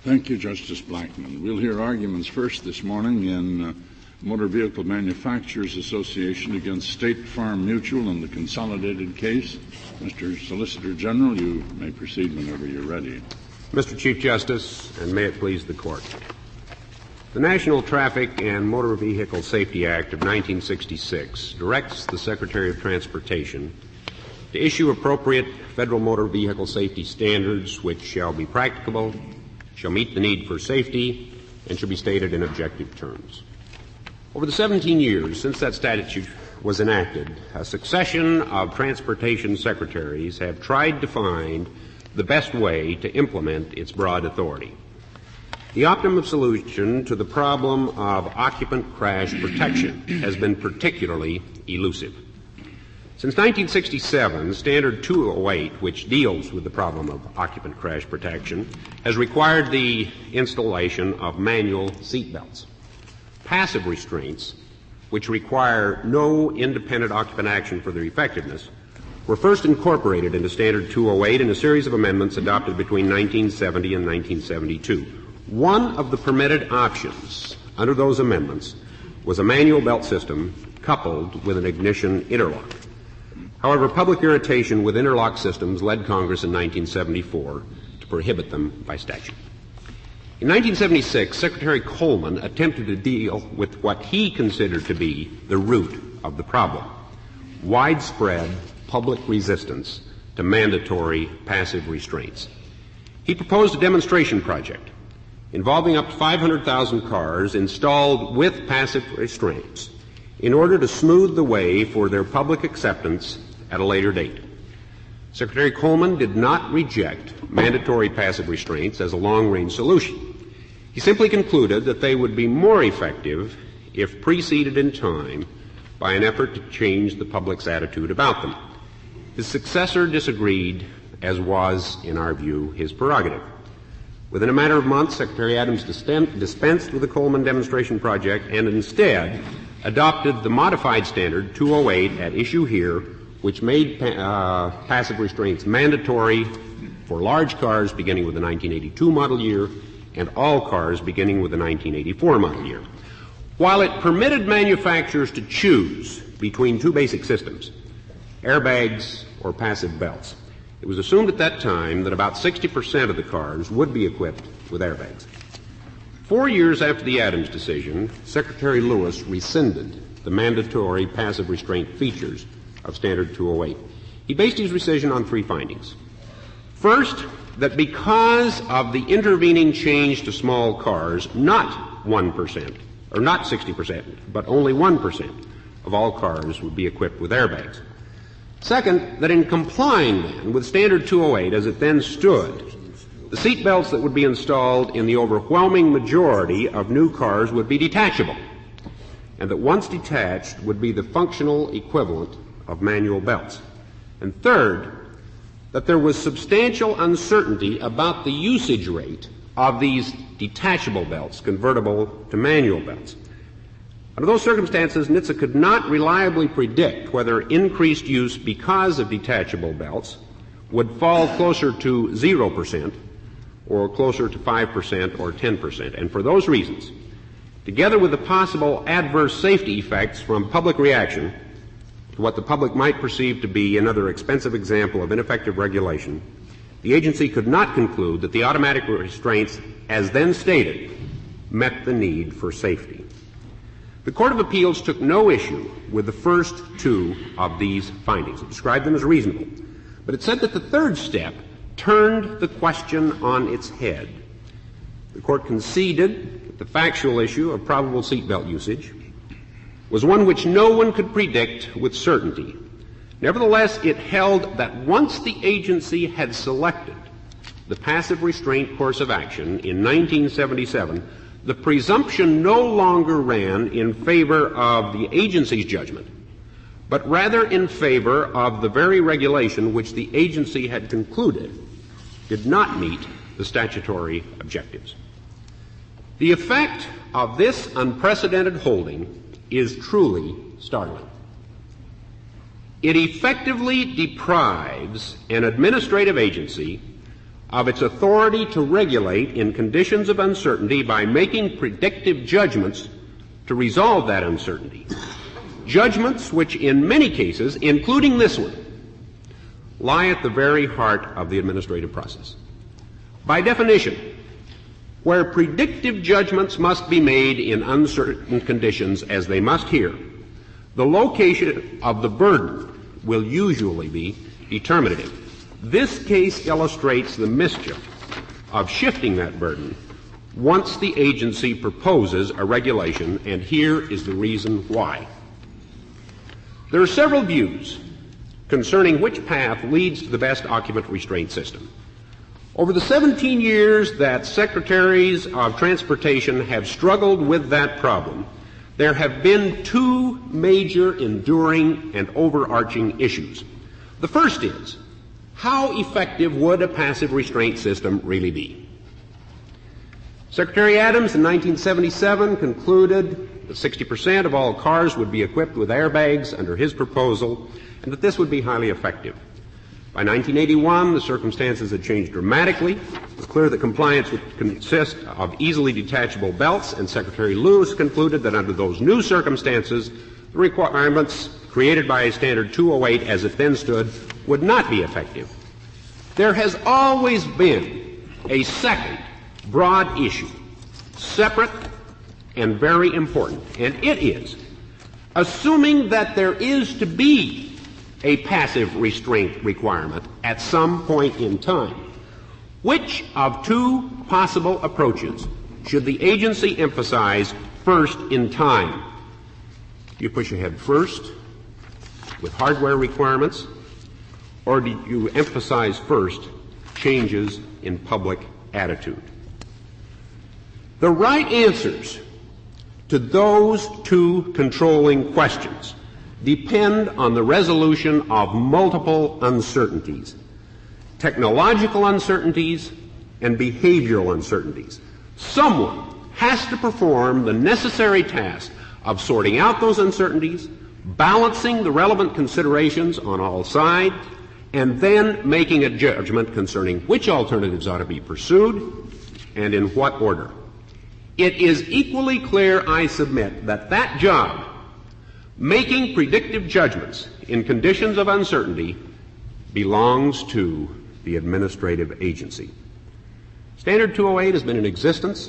Thank you, Justice Blackmun. We'll hear arguments first this morning in Motor Vehicle Manufacturers Association against State Farm Mutual in the consolidated case. Mr. Solicitor General, you may proceed whenever you're ready. Mr. Chief Justice, and may it please the Court. The National Traffic and Motor Vehicle Safety Act of 1966 directs the Secretary of Transportation to issue appropriate federal motor vehicle safety standards which shall be practicable, shall meet the need for safety, and shall be stated in objective terms. Over the 17 years since that statute was enacted, a succession of transportation secretaries have tried to find the best way to implement its broad authority. The optimum solution to the problem of occupant crash protection has been particularly elusive. Since 1967, Standard 208, which deals with the problem of occupant crash protection, has required the installation of manual seatbelts. Passive restraints, which require no independent occupant action for their effectiveness, were first incorporated into Standard 208 in a series of amendments adopted between 1970 and 1972. One of the permitted options under those amendments was a manual belt system coupled with an ignition interlock. However, public irritation with interlock systems led Congress in 1974 to prohibit them by statute. In 1976, Secretary Coleman attempted to deal with what he considered to be the root of the problem: widespread public resistance to mandatory passive restraints. He proposed a demonstration project involving up to 500,000 cars installed with passive restraints in order to smooth the way for their public acceptance at a later date. Secretary Coleman did not reject mandatory passive restraints as a long-range solution. He simply concluded that they would be more effective if preceded in time by an effort to change the public's attitude about them. His successor disagreed, as was, in our view, his prerogative. Within a matter of months, Secretary Adams dispensed with the Coleman demonstration project and instead adopted the modified Standard 208 at issue here, which made passive restraints mandatory for large cars beginning with the 1982 model year and all cars beginning with the 1984 model year. While it permitted manufacturers to choose between two basic systems, airbags or passive belts, it was assumed at that time that about 60% of the cars would be equipped with airbags. 4 years after the Adams decision, Secretary Lewis rescinded the mandatory passive restraint features of Standard 208. He based his decision on three findings. First, that because of the intervening change to small cars, not 1%, or not 60%, but only 1% of all cars would be equipped with airbags. Second, that in complying then with Standard 208 as it then stood, the seat belts that would be installed in the overwhelming majority of new cars would be detachable, and that once detached would be the functional equivalent of manual belts. And third, that there was substantial uncertainty about the usage rate of these detachable belts, convertible to manual belts. Under those circumstances, NHTSA could not reliably predict whether increased use because of detachable belts would fall closer to 0% or closer to 5% or 10%. And for those reasons, together with the possible adverse safety effects from public reaction to what the public might perceive to be another expensive example of ineffective regulation, the agency could not conclude that the automatic restraints, as then stated, met the need for safety. The Court of Appeals took no issue with the first two of these findings. It described them as reasonable. But it said that the third step turned the question on its head. The Court conceded that the factual issue of probable seatbelt usage was one which no one could predict with certainty. Nevertheless, it held that once the agency had selected the passive restraint course of action in 1977, the presumption no longer ran in favor of the agency's judgment, but rather in favor of the very regulation which the agency had concluded did not meet the statutory objectives. The effect of this unprecedented holding is truly startling. It effectively deprives an administrative agency of its authority to regulate in conditions of uncertainty by making predictive judgments to resolve that uncertainty. Judgments which in many cases, including this one, lie at the very heart of the administrative process. By definition, where predictive judgments must be made in uncertain conditions, as they must here, the location of the burden will usually be determinative. This case illustrates the mischief of shifting that burden once the agency proposes a regulation, and here is the reason why. There are several views concerning which path leads to the best occupant restraint system. Over the 17 years that Secretaries of Transportation have struggled with that problem, there have been two major enduring and overarching issues. The first is, how effective would a passive restraint system really be? Secretary Adams in 1977 concluded that 60% of all cars would be equipped with airbags under his proposal, and that this would be highly effective. By 1981, the circumstances had changed dramatically. It was clear that compliance would consist of easily detachable belts, and Secretary Lewis concluded that under those new circumstances, the requirements created by Standard 208 as it then stood would not be effective. There has always been a second broad issue, separate and very important, and it is, assuming that there is to be a passive restraint requirement at some point in time, which of two possible approaches should the agency emphasize first in time? Do you push ahead first with hardware requirements, or do you emphasize first changes in public attitude? The right answers to those two controlling questions depend on the resolution of multiple uncertainties, technological uncertainties and behavioral uncertainties. Someone has to perform the necessary task of sorting out those uncertainties, balancing the relevant considerations on all sides, and then making a judgment concerning which alternatives ought to be pursued and in what order. It is equally clear, I submit, that that job, making predictive judgments in conditions of uncertainty, belongs to the administrative agency. Standard 208 has been in existence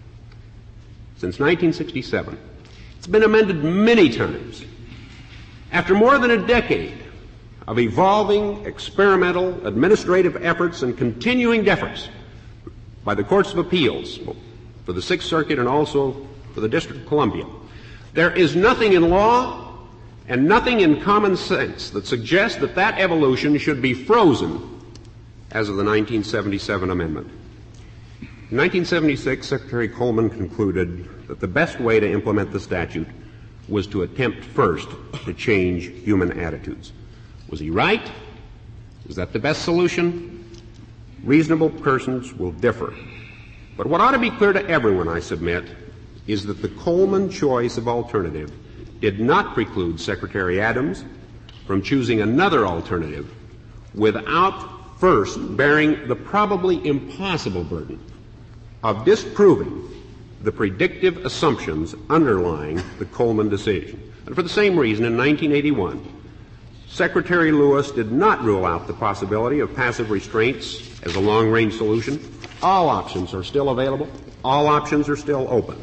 since 1967. It's been amended many times. After more than a decade of evolving experimental administrative efforts and continuing deference by the courts of appeals for the Sixth Circuit and also for the District of Columbia, there is nothing in law and nothing in common sense that suggests that that evolution should be frozen as of the 1977 amendment. In 1976, Secretary Coleman concluded that the best way to implement the statute was to attempt first to change human attitudes. Was he right? Is that the best solution? Reasonable persons will differ. But what ought to be clear to everyone, I submit, is that the Coleman choice of alternative did not preclude Secretary Adams from choosing another alternative without first bearing the probably impossible burden of disproving the predictive assumptions underlying the Coleman decision. And for the same reason, in 1981, Secretary Lewis did not rule out the possibility of passive restraints as a long-range solution. All options are still available. All options are still open.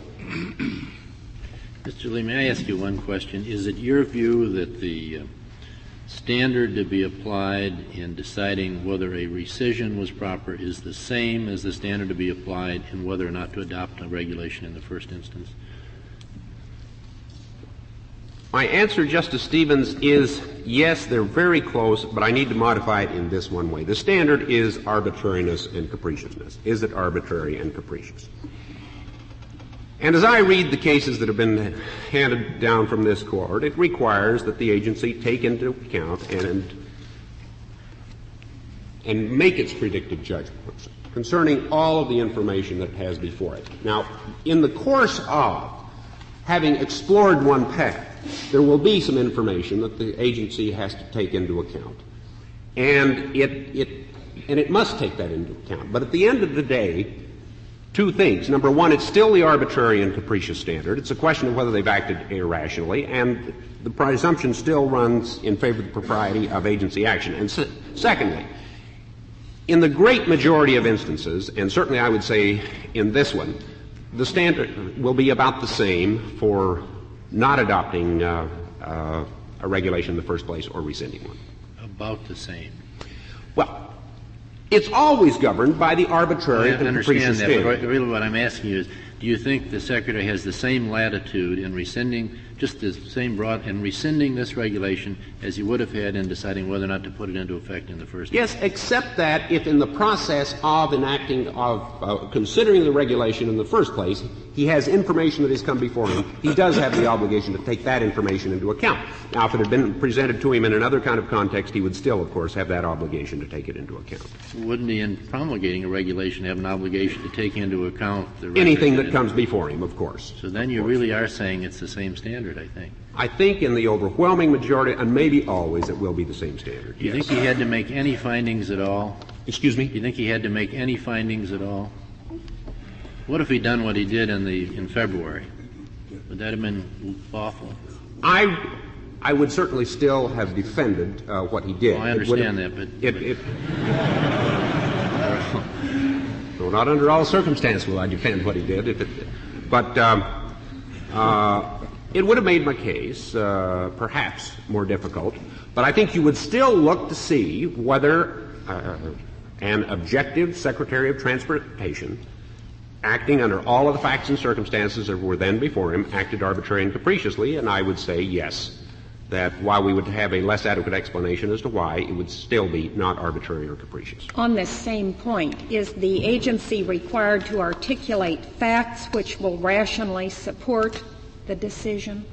Mr. Lee, may I ask you one question? Is it your view that the standard to be applied in deciding whether a rescission was proper is the same as the standard to be applied in whether or not to adopt a regulation in the first instance? My answer, Justice Stevens, is yes, they're very close, but I need to modify it in this one way. The standard is arbitrariness and capriciousness. Is it arbitrary and capricious? And as I read the cases that have been handed down from this court, it requires that the agency take into account and make its predictive judgments concerning all of the information that it has before it. Now, in the course of having explored one path, there will be some information that the agency has to take into account. And it and it must take that into account. But at the end of the day, two things. Number one, it's still the arbitrary and capricious standard. It's a question of whether they've acted irrationally, and the presumption still runs in favor of the propriety of agency action. And secondly, in the great majority of instances, and certainly I would say in this one, the standard will be about the same for not adopting a regulation in the first place or rescinding one. About the same. Well, it's always governed by the arbitrary and capricious standard. I understand that, but really what I'm asking you is, do you think the Secretary has the same latitude in rescinding, just the same broad, in rescinding this regulation as he would have had in deciding whether or not to put it into effect in the first place? Yes, except that if in the process of considering the regulation in the first place, he has information that has come before him, he does have the obligation to take that information into account. Now, if it had been presented to him in another kind of context, he would still, of course, have that obligation to take it into account. Wouldn't he, in promulgating a regulation, have an obligation to take into account the anything that comes before him, of course. So then you really are saying it's the same standard, I think. I think in the overwhelming majority, and maybe always, it will be the same standard. Do you think he had to make any findings at all? Excuse me? Do you think he had to make any findings at all? What if he'd done what he did in February? Would that have been lawful? I would certainly still have defended what he did. Well, I understand that, but no, not under all circumstances will I defend what he did. But it would have made my case perhaps more difficult. But I think you would still look to see whether an objective Secretary of Transportation, acting under all of the facts and circumstances that were then before him, acted arbitrarily and capriciously, and I would say yes, that while we would have a less adequate explanation as to why, it would still be not arbitrary or capricious. On this same point, is the agency required to articulate facts which will rationally support the decision?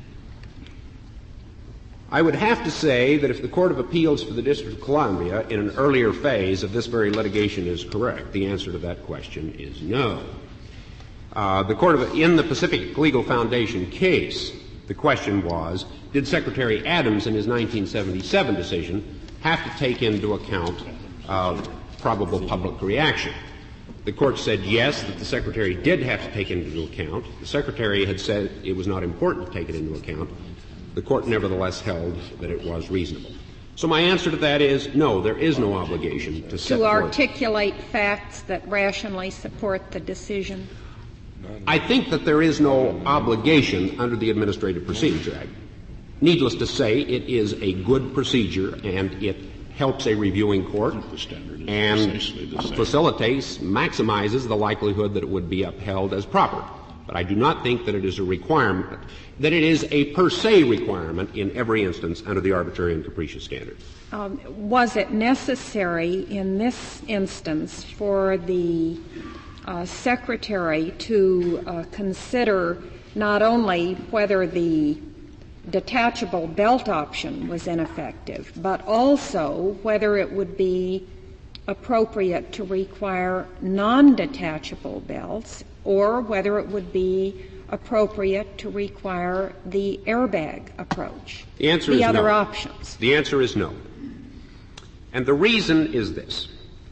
I would have to say that if the Court of Appeals for the District of Columbia in an earlier phase of this very litigation is correct, the answer to that question is no. In the Pacific Legal Foundation case, the question was, did Secretary Adams in his 1977 decision have to take into account probable public reaction? The Court said yes, that the Secretary did have to take it into account. The Secretary had said it was not important to take it into account. The Court nevertheless held that it was reasonable. So my answer to that is no, there is no obligation to set forth. To articulate facts that rationally support the decision? I think that there is no obligation under the Administrative Procedure Act. Needless to say, it is a good procedure, and it helps a reviewing court and facilitates, maximizes the likelihood that it would be upheld as proper. But I do not think that it is a requirement, that it is a per se requirement in every instance under the arbitrary and capricious standard. Was it necessary in this instance for the Secretary to consider not only whether the detachable belt option was ineffective, but also whether it would be appropriate to require non-detachable belts, or whether it would be appropriate to require the airbag approach? The answer is no. The other options. The answer is no. And the reason is this.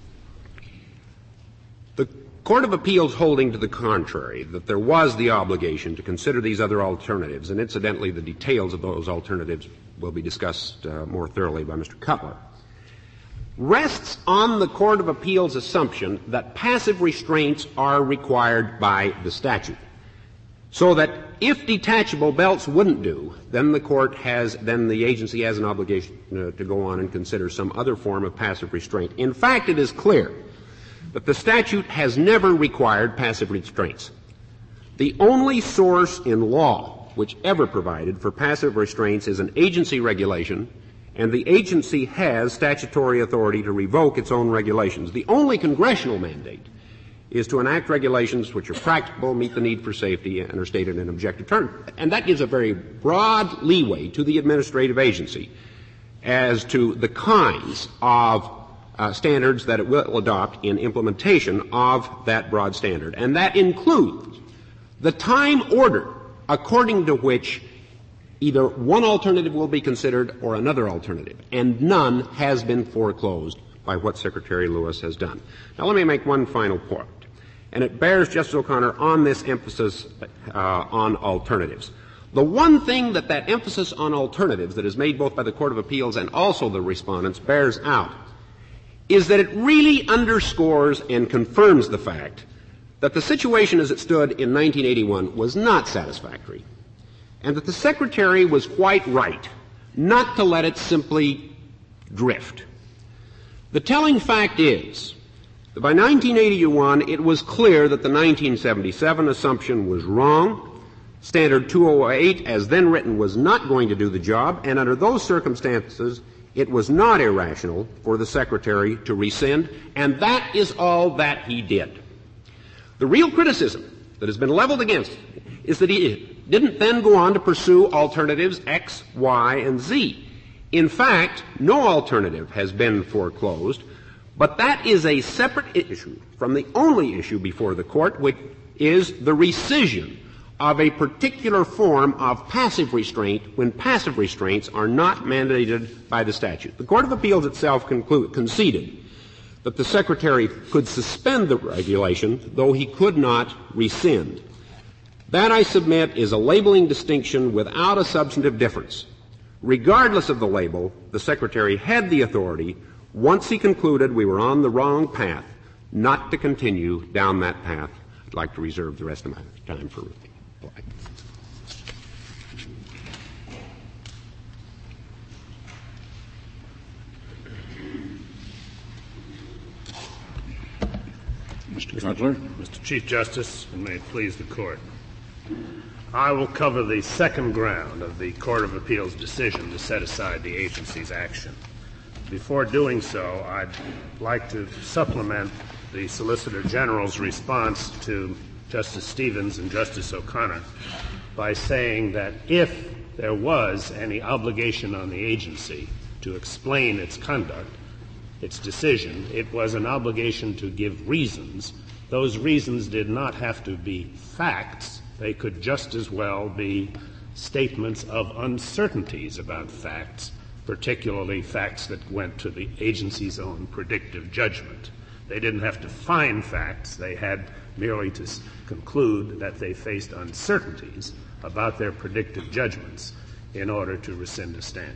The Court of Appeals holding to the contrary, that there was the obligation to consider these other alternatives, and incidentally the details of those alternatives will be discussed more thoroughly by Mr. Cutler, rests on the Court of Appeals' assumption that passive restraints are required by the statute. So that if detachable belts wouldn't do, then the agency has an obligation to go on and consider some other form of passive restraint. In fact, it is clear that the statute has never required passive restraints. The only source in law which ever provided for passive restraints is an agency regulation, and the agency has statutory authority to revoke its own regulations. The only congressional mandate is to enact regulations which are practicable, meet the need for safety, and are stated in objective terms. And that gives a very broad leeway to the administrative agency as to the kinds of standards that it will adopt in implementation of that broad standard. And that includes the time order according to which either one alternative will be considered or another alternative. And none has been foreclosed by what Secretary Lewis has done. Now let me make one final point, and it bears, Justice O'Connor, on this emphasis on alternatives. The one thing that emphasis on alternatives that is made both by the Court of Appeals and also the respondents bears out is that it really underscores and confirms the fact that the situation as it stood in 1981 was not satisfactory, and that the Secretary was quite right not to let it simply drift. The telling fact is that by 1981 it was clear that the 1977 assumption was wrong. Standard 208, as then written, was not going to do the job, and under those circumstances it was not irrational for the Secretary to rescind, and that is all that he did. The real criticism that has been leveled against him is that he didn't then go on to pursue alternatives X, Y, and Z. In fact, no alternative has been foreclosed, but that is a separate issue from the only issue before the Court, which is the rescission of a particular form of passive restraint when passive restraints are not mandated by the statute. The Court of Appeals itself conceded that the Secretary could suspend the regulation, though he could not rescind. That, I submit, is a labeling distinction without a substantive difference. Regardless of the label, the Secretary had the authority, once he concluded we were on the wrong path, not to continue down that path. I'd like to reserve the rest of my time for reply. Mr. Cutler. Mr. Chief Justice, and may it please the Court, I will cover the second ground of the Court of Appeals' decision to set aside the agency's action. Before doing so, I'd like to supplement the Solicitor General's response to Justice Stevens and Justice O'Connor by saying that if there was any obligation on the agency to explain its conduct, its decision, it was an obligation to give reasons. Those reasons did not have to be facts. They could just as well be statements of uncertainties about facts, particularly facts that went to the agency's own predictive judgment. They didn't have to find facts. They had merely to conclude that they faced uncertainties about their predictive judgments in order to rescind a standard.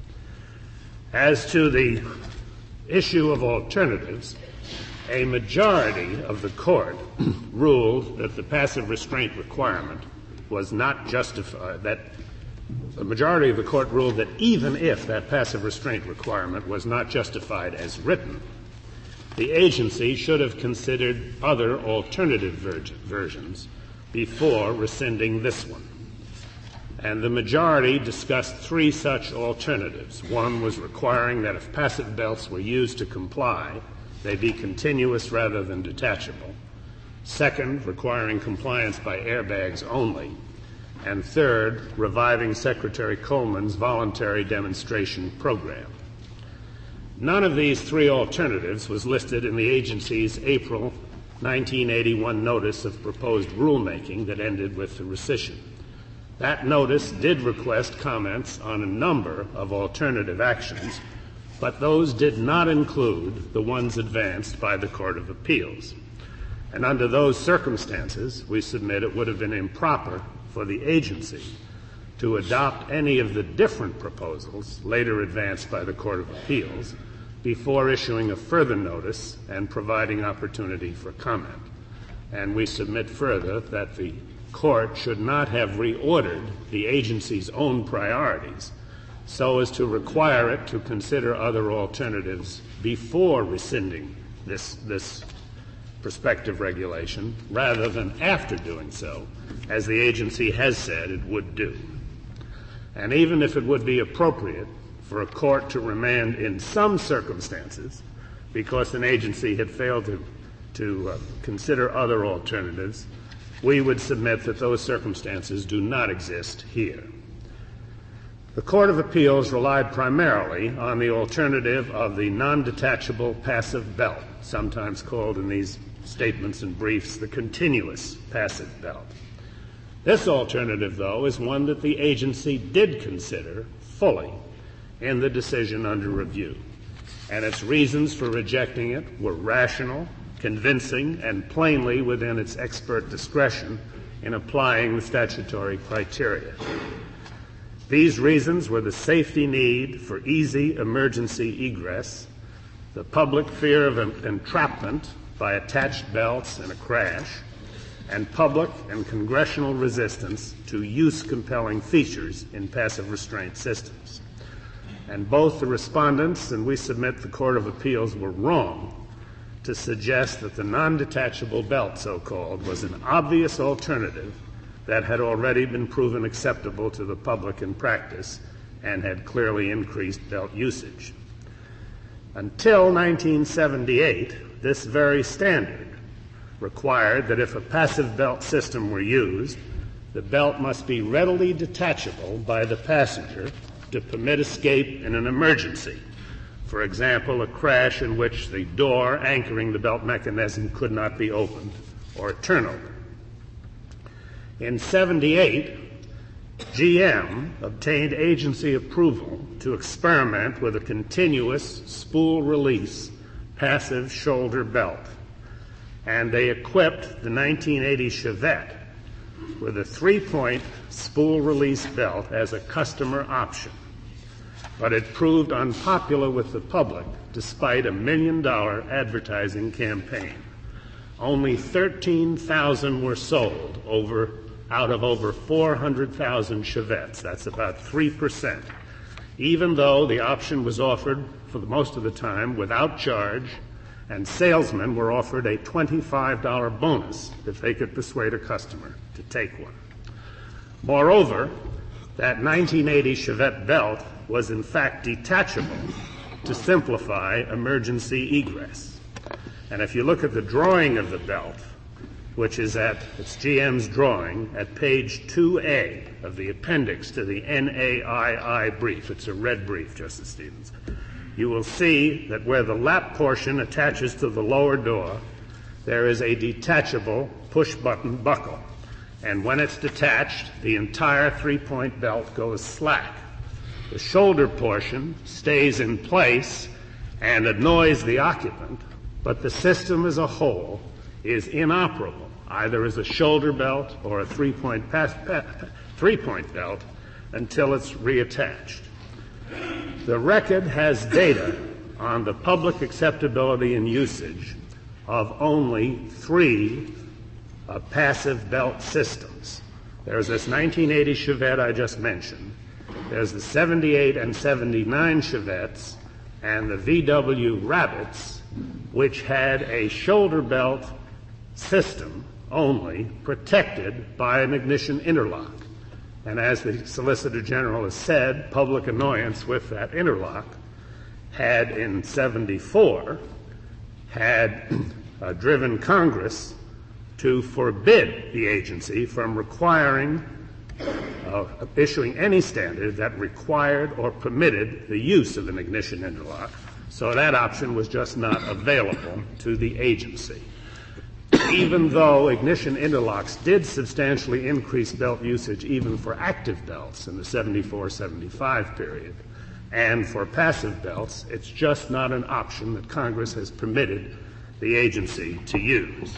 As to the issue of alternatives, a majority of the Court ruled that the passive restraint requirement was not justified, that the majority of the Court ruled that even if that passive restraint requirement was not justified as written, the agency should have considered other alternative versions before rescinding this one. And the majority discussed three such alternatives. One was requiring that if passive belts were used to comply, they be continuous rather than detachable. Second, requiring compliance by airbags only. And third, reviving Secretary Coleman's voluntary demonstration program. None of these three alternatives was listed in the agency's April 1981 notice of proposed rulemaking that ended with the rescission. That notice did request comments on a number of alternative actions, but those did not include the ones advanced by the Court of Appeals. And under those circumstances, we submit it would have been improper for the agency to adopt any of the different proposals later advanced by the Court of Appeals before issuing a further notice and providing opportunity for comment. And we submit further that the Court should not have reordered the agency's own priorities so as to require it to consider other alternatives before rescinding this prospective regulation rather than after doing so, as the agency has said it would do. And even if it would be appropriate for a court to remand in some circumstances because an agency had failed to consider other alternatives, we would submit that those circumstances do not exist here. The Court of Appeals relied primarily on the alternative of the non-detachable passive belt, sometimes called in these statements and briefs the continuous passive belt. This alternative, though, is one that the agency did consider fully in the decision under review. and its reasons for rejecting it were rational, convincing, and plainly within its expert discretion in applying the statutory criteria. These reasons were the safety need for easy emergency egress, the public fear of entrapment by attached belts in a crash, and public and congressional resistance to use-compelling features in passive restraint systems. And both the respondents and we submit the Court of Appeals were wrong to suggest that the non-detachable belt, so-called, was an obvious alternative that had already been proven acceptable to the public in practice and had clearly increased belt usage. Until 1978, this very standard required that if a passive belt system were used, the belt must be readily detachable by the passenger to permit escape in an emergency. For example, a crash in which the door anchoring the belt mechanism could not be opened, or a turnover. In 1978, GM obtained agency approval to experiment with a continuous spool-release passive shoulder belt, and they equipped the 1980 Chevette with a 3-point spool-release belt as a customer option. But it proved unpopular with the public despite a $1 million advertising campaign. Only 13,000 were sold out of over 400,000 Chevettes. That's about 3%, even though the option was offered for the most of the time without charge, and salesmen were offered a $25 bonus if they could persuade a customer to take one. Moreover, that 1980 Chevette belt was in fact detachable to simplify emergency egress. And if you look at the drawing of the belt, which is it's GM's drawing at page 2A of the appendix to the NAII brief. It's a red brief, Justice Stevens. You will see that where the lap portion attaches to the lower door, there is a detachable push-button buckle. And when it's detached, the entire 3-point belt goes slack. The shoulder portion stays in place and annoys the occupant, but the system as a whole is inoperable, either as a shoulder belt or a 3-point belt, until it's reattached. The record has data on the public acceptability and usage of only 3 passive belt systems. There's this 1980 Chevette I just mentioned. There's the 78 and 79 Chevettes and the VW Rabbits, which had a shoulder belt system only protected by an ignition interlock. And as the Solicitor General has said, public annoyance with that interlock had in 1974 driven Congress to forbid the agency from issuing any standard that required or permitted the use of an ignition interlock. So that option was just not available to the agency. Even though ignition interlocks did substantially increase belt usage even for active belts in the 74-75 period, and for passive belts, it's just not an option that Congress has permitted the agency to use.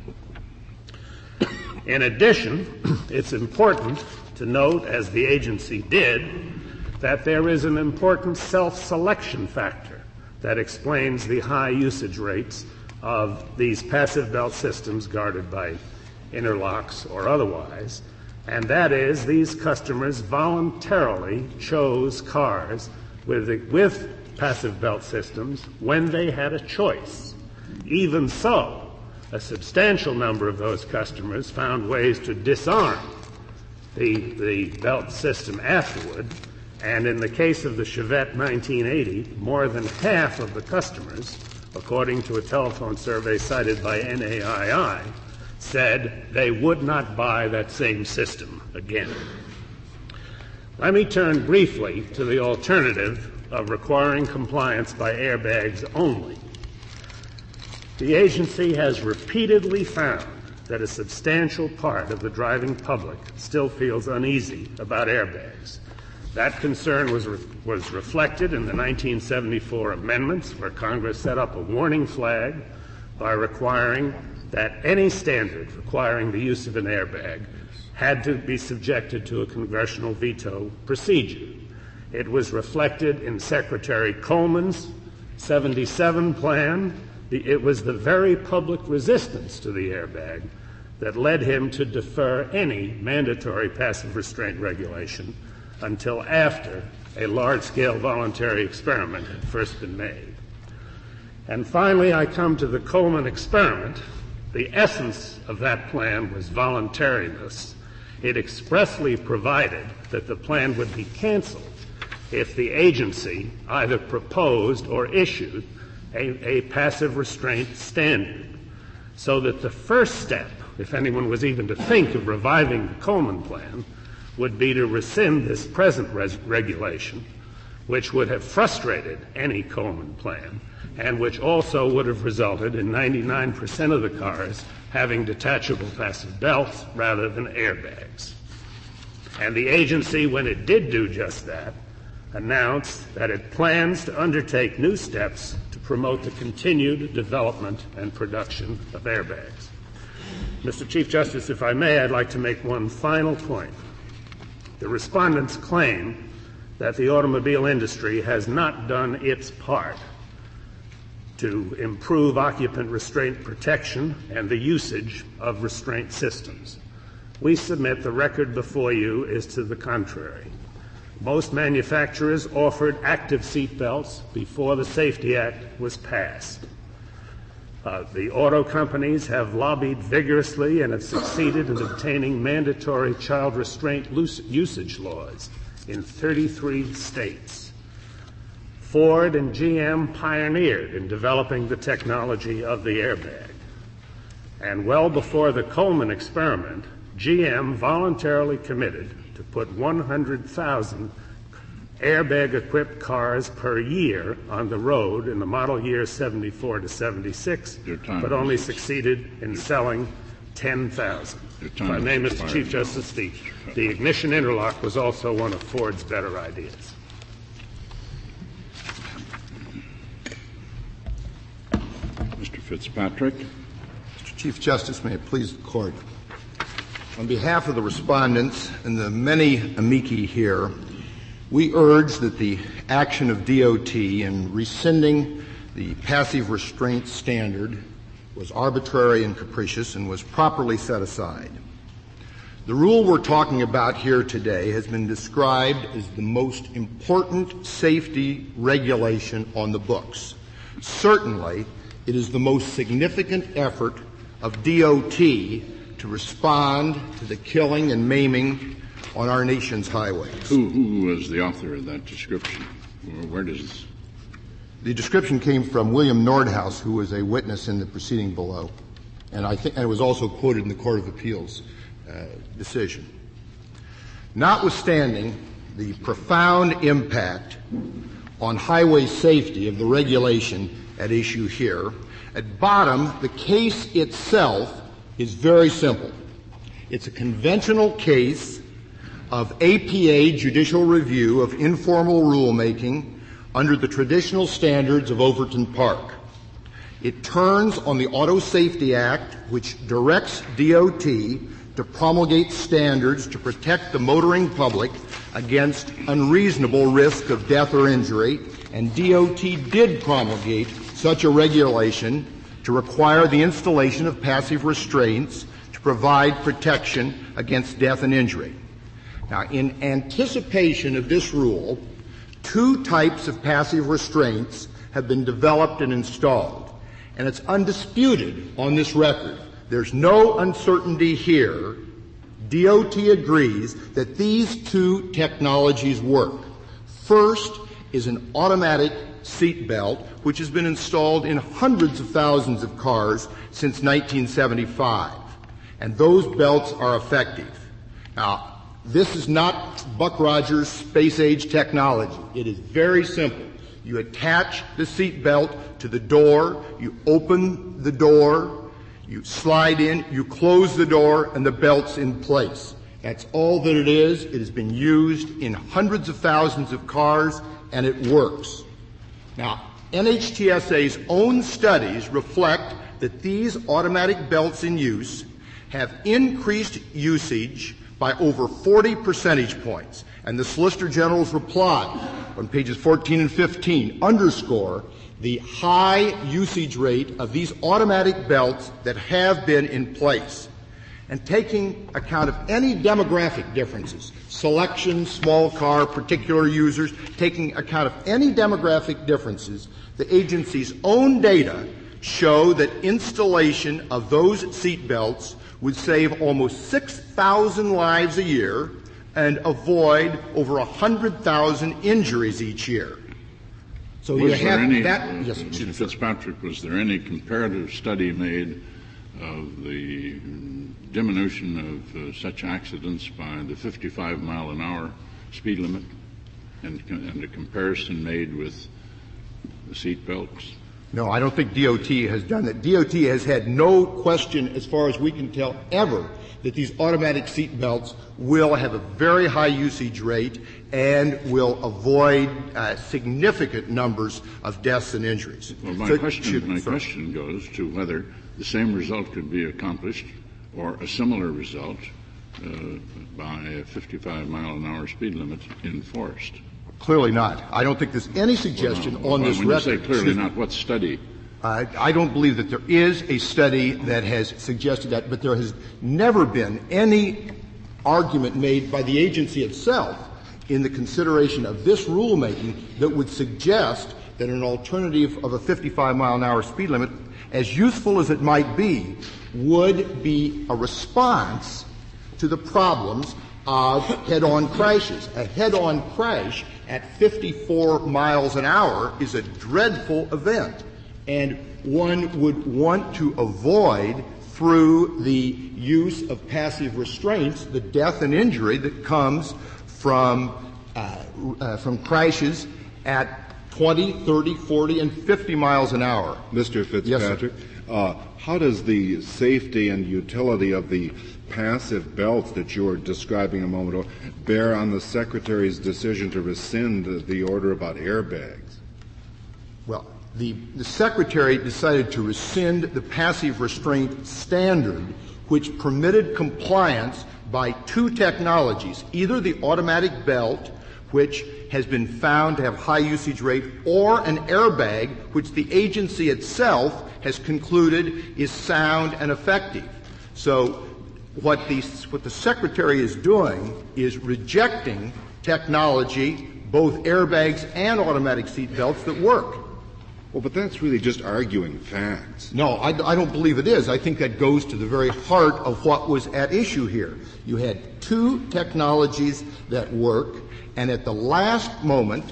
In addition, it's important to note, as the agency did, that there is an important self-selection factor that explains the high usage rates of these passive belt systems guarded by interlocks or otherwise, and that is these customers voluntarily chose cars with passive belt systems when they had a choice. Even so, a substantial number of those customers found ways to disarm the belt system afterward, and in the case of the Chevette 1980, more than half of the customers, according to a telephone survey cited by NAII, said they would not buy that same system again. Let me turn briefly to the alternative of requiring compliance by airbags only. The agency has repeatedly found that a substantial part of the driving public still feels uneasy about airbags. That concern was reflected in the 1974 amendments, where Congress set up a warning flag by requiring that any standard requiring the use of an airbag had to be subjected to a congressional veto procedure. It was reflected in Secretary Coleman's 77 plan. It was the very public resistance to the airbag that led him to defer any mandatory passive restraint regulation until after a large-scale voluntary experiment had first been made. And finally, I come to the Coleman experiment. The essence of that plan was voluntariness. It expressly provided that the plan would be canceled if the agency either proposed or issued a passive restraint standard, so that the first step, if anyone was even to think of reviving the Coleman plan, would be to rescind this present regulation, which would have frustrated any Coleman plan, and which also would have resulted in 99% of the cars having detachable passive belts rather than airbags. And the agency, when it did do just that, announced that it plans to undertake new steps to promote the continued development and production of airbags. Mr. Chief Justice, if I may, I'd like to make one final point. The respondents claim that the automobile industry has not done its part to improve occupant restraint protection and the usage of restraint systems. We submit the record before you is to the contrary. Most manufacturers offered active seat belts before the Safety Act was passed. The auto companies have lobbied vigorously and have succeeded in obtaining mandatory child restraint usage laws in 33 states. Ford and GM pioneered in developing the technology of the airbag. And well before the Coleman experiment, GM voluntarily committed to put 100,000 airbag-equipped cars per year on the road in the model year 74 to 76, but only succeeded in selling 10,000. If I may, Mr. Chief Justice, the ignition interlock was also one of Ford's better ideas. Mr. Fitzpatrick. Mr. Chief Justice, may it please the Court. On behalf of the respondents and the many amici here, we urge that the action of DOT in rescinding the passive restraint standard was arbitrary and capricious and was properly set aside. The rule we're talking about here today has been described as the most important safety regulation on the books. Certainly, it is the most significant effort of DOT to respond to the killing and maiming on our nation's highways. Who was the author of that description? Where does the description came from William Nordhaus, who was a witness in the proceeding below, and it was also quoted in the Court of Appeals decision. Notwithstanding the profound impact on highway safety of the regulation at issue here, at bottom, the case itself is very simple. It's a conventional case of APA judicial review of informal rulemaking under the traditional standards of Overton Park. It turns on the Auto Safety Act, which directs DOT to promulgate standards to protect the motoring public against unreasonable risk of death or injury, and DOT did promulgate such a regulation to require the installation of passive restraints to provide protection against death and injury. Now, in anticipation of this rule, two types of passive restraints have been developed and installed, and it's undisputed on this record. There's no uncertainty here. DOT agrees that these two technologies work. First is an automatic seat belt, which has been installed in hundreds of thousands of cars since 1975, and those belts are effective. Now, this is not Buck Rogers space-age technology. It is very simple. You attach the seat belt to the door, you open the door, you slide in, you close the door, and the belt's in place. That's all that it is. It has been used in hundreds of thousands of cars, and it works. Now, NHTSA's own studies reflect that these automatic belts in use have increased usage by over 40 percentage points. And the Solicitor General's reply on pages 14 and 15 underscore the high usage rate of these automatic belts that have been in place. And taking account of any demographic differences, selection, small car, particular users, taking account of any demographic differences, the agency's own data show that installation of those seat belts would save almost 6,000 lives a year and avoid over 100,000 injuries each year. So was you there have any, that. Yes, Mr. Fitzpatrick, was there any comparative study made of the diminution of such accidents by the 55-mile-an-hour speed limit and a comparison made with the seat belts? No, I don't think DOT has done that. DOT has had no question, as far as we can tell, ever, that these automatic seat belts will have a very high usage rate and will avoid significant numbers of deaths and injuries. Well, my question goes to whether the same result could be accomplished or a similar result by a 55-mile-an-hour speed limit enforced. Clearly not. I don't think there's any suggestion on this record. When you say clearly not, what study? I don't believe that there is a study that has suggested that, but there has never been any argument made by the agency itself in the consideration of this rulemaking that would suggest that an alternative of a 55-mile-an-hour speed limit, as useful as it might be, would be a response to the problems of head-on crashes. A head-on crash at 54 miles an hour is a dreadful event, and one would want to avoid, through the use of passive restraints, the death and injury that comes from crashes at 20, 30, 40, and 50 miles an hour. Mr. Fitzpatrick, yes, how does the safety and utility of the passive belts that you were describing a moment ago bear on the Secretary's decision to rescind the order about airbags? Well, the Secretary decided to rescind the passive restraint standard, which permitted compliance by two technologies, either the automatic belt, which has been found to have high usage rate, or an airbag, which the agency itself has concluded is sound and effective. So what the Secretary is doing is rejecting technology, both airbags and automatic seat belts, that work. Well, but that's really just arguing facts. No, I don't believe it is. I think that goes to the very heart of what was at issue here. You had two technologies that work, and at the last moment,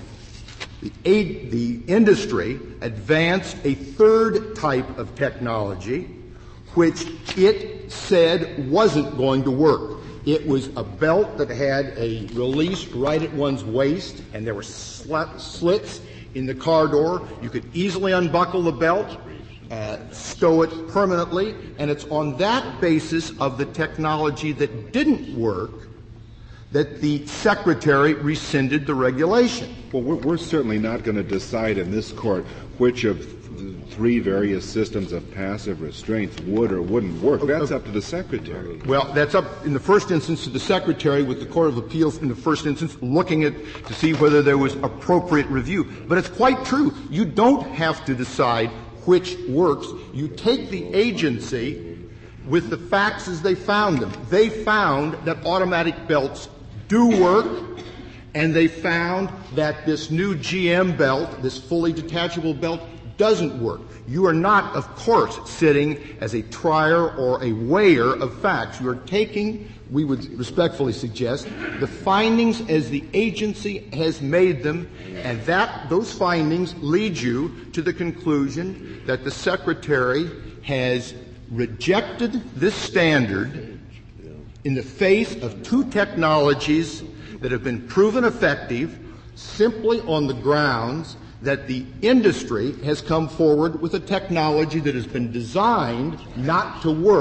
the industry advanced a third type of technology, which it said wasn't going to work. It was a belt that had a release right at one's waist, and there were slits in the car door. You could easily unbuckle the belt, stow it permanently, and it's on that basis of the technology that didn't work that the Secretary rescinded the regulation. Well, we're certainly not going to decide in this court which of the three various systems of passive restraints would or wouldn't work. That's up to the Secretary. Well, that's up in the first instance to the Secretary, with the Court of Appeals in the first instance looking at to see whether there was appropriate review. But it's quite true. You don't have to decide which works. You take the agency with the facts as they found them. They found that automatic belts do work, and they found that this new GM belt, this fully detachable belt, doesn't work. You are not, of course, sitting as a trier or a weigher of facts. You are taking, we would respectfully suggest, the findings as the agency has made them, and those findings lead you to the conclusion that the Secretary has rejected this standard in the face of two technologies that have been proven effective simply on the grounds that the industry has come forward with a technology that has been designed not to work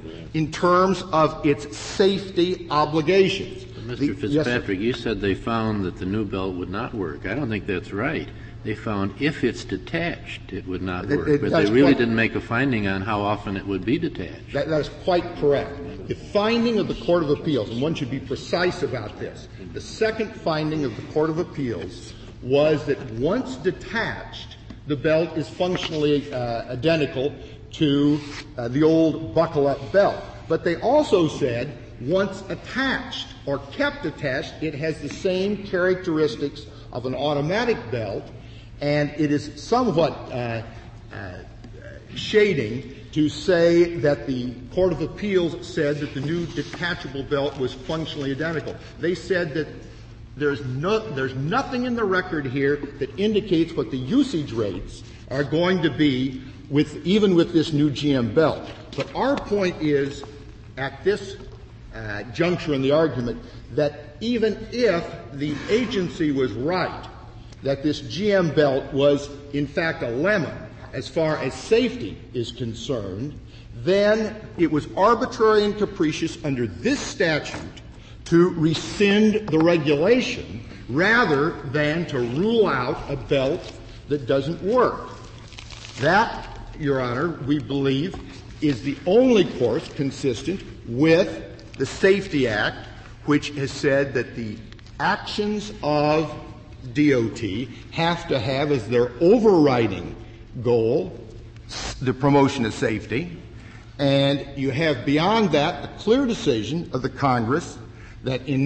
in terms of its safety obligations. Mr. Fitzpatrick, you said they found that the new belt would not work. I don't think that's right. They found if it's detached, it would not work. But they really didn't make a finding on how often it would be detached. That is quite correct. The finding of the Court of Appeals, and one should be precise about this, the second finding of the Court of Appeals was that once detached, the belt is functionally identical to the old buckle-up belt. But they also said once attached or kept attached, it has the same characteristics of an automatic belt, and it is somewhat shading to say that the Court of Appeals said that the new detachable belt was functionally identical. They said that there's nothing in the record here that indicates what the usage rates are going to be even with this new GM belt. But our point is, at this juncture in the argument, that even if the agency was right that this GM belt was in fact a lemon as far as safety is concerned, then it was arbitrary and capricious under this statute to rescind the regulation rather than to rule out a belt that doesn't work. That, Your Honor, we believe is the only course consistent with the Safety Act, which has said that the actions of DOT have to have as their overriding goal the promotion of safety. And you have beyond that a clear decision of the Congress that in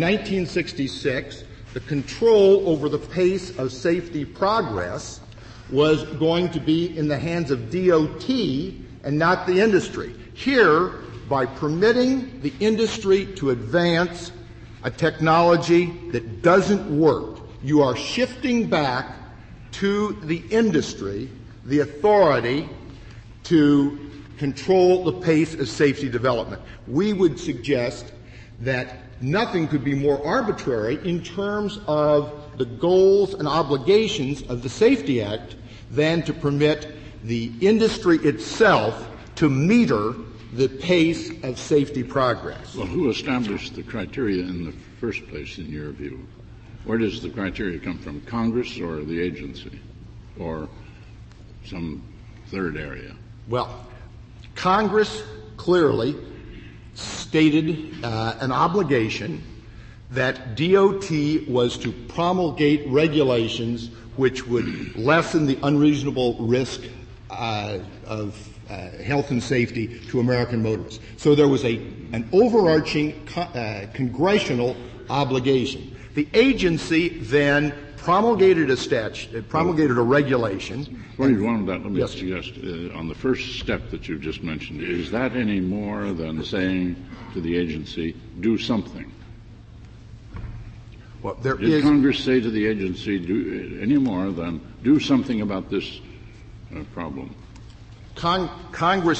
1966 the control over the pace of safety progress was going to be in the hands of DOT and not the industry. Here, by permitting the industry to advance a technology that doesn't work, you are shifting back to the industry the authority to control the pace of safety development. We would suggest that nothing could be more arbitrary in terms of the goals and obligations of the Safety Act than to permit the industry itself to meter the pace of safety progress. Well, who established the criteria in the first place, in your view? Where does the criteria come from, Congress or the agency, or some third area? Well, Congress clearly stated an obligation that DOT was to promulgate regulations which would lessen the unreasonable risk of health and safety to American motorists. So there was an overarching congressional obligation. The agency then promulgated a regulation. Before you go on with that, let me Yes. suggest, on the first step that you just mentioned, is that any more than saying to the agency, do something? Well, Did Congress say to the agency, do any more than do something about this problem? Congress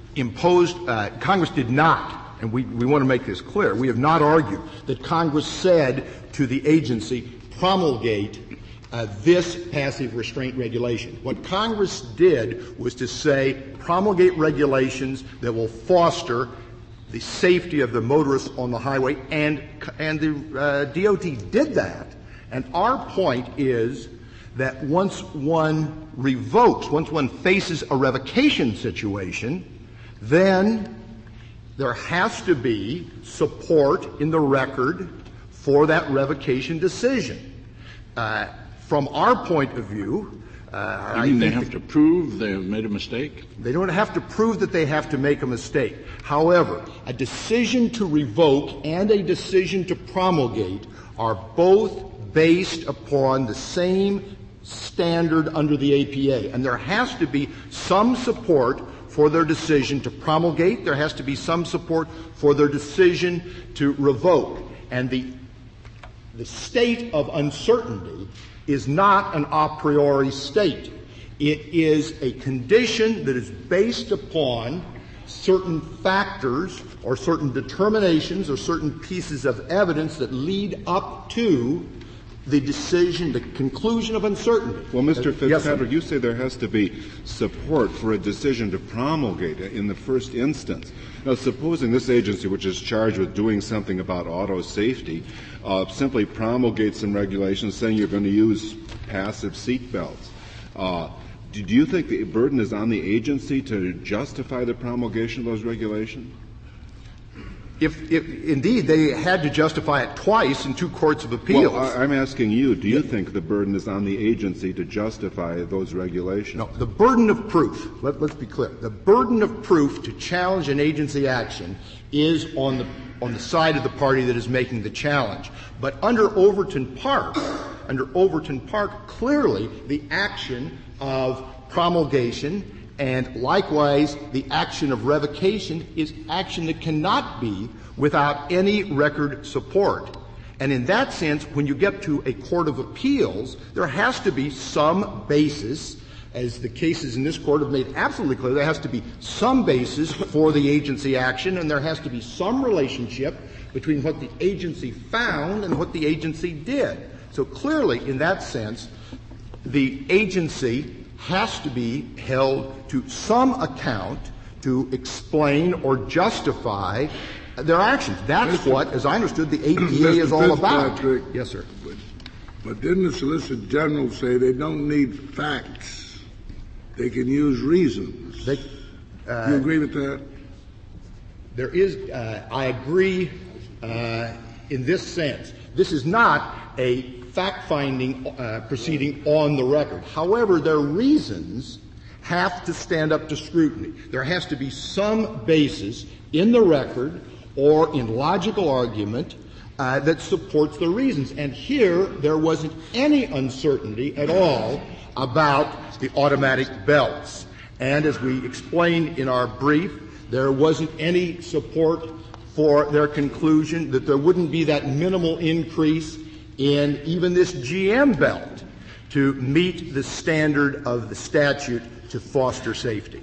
did not, and we want to make this clear, we have not argued that Congress said to the agency, promulgate this passive restraint regulation. What Congress did was to say, promulgate regulations that will foster the safety of the motorists on the highway, and the DOT did that. And our point is that once one faces a revocation situation, then there has to be support in the record for that revocation decision. From our point of view, they have to prove they have made a mistake? They don't have to prove that they have to make a mistake. However, a decision to revoke and a decision to promulgate are both based upon the same standard under the APA. And there has to be some support for their decision to promulgate. There has to be some support for their decision to revoke. And the state of uncertainty is not an a priori state. It is a condition that is based upon certain factors or certain determinations or certain pieces of evidence that lead up to the decision, the conclusion of uncertainty. Well, Mr. Fitzpatrick, yes, you say there has to be support for a decision to promulgate in the first instance. Now, supposing this agency, which is charged with doing something about auto safety, simply promulgates some regulations saying you're going to use passive seat belts. Do you think the burden is on the agency to justify the promulgation of those regulations? If indeed they had to justify it twice in 2 courts of appeals. Well, I'm asking you, do you think the burden is on the agency to justify those regulations? No, the burden of proof, let's be clear, the burden of proof to challenge an agency action is on the side of the party that is making the challenge. But under Overton Park, clearly the action of promulgation and likewise the action of revocation is action that cannot be without any record support. And in that sense, when you get to a court of appeals, there has to be some basis, as the cases in this court have made absolutely clear, there has to be some basis for the agency action, and there has to be some relationship between what the agency found and what the agency did. So clearly, in that sense, the agency has to be held to some account to explain or justify their actions. That's what, as I understood, the APA is all about. Yes, sir. But didn't the Solicitor General say they don't need facts? They can use reasons. Do you agree with that? There is, I agree in this sense. This is not a fact-finding proceeding on the record. However, their reasons have to stand up to scrutiny. There has to be some basis in the record or in logical argument that supports the reasons. And here, there wasn't any uncertainty at all about the automatic belts. And as we explained in our brief, there wasn't any support for their conclusion that there wouldn't be that minimal increase in even this GM belt to meet the standard of the statute to foster safety.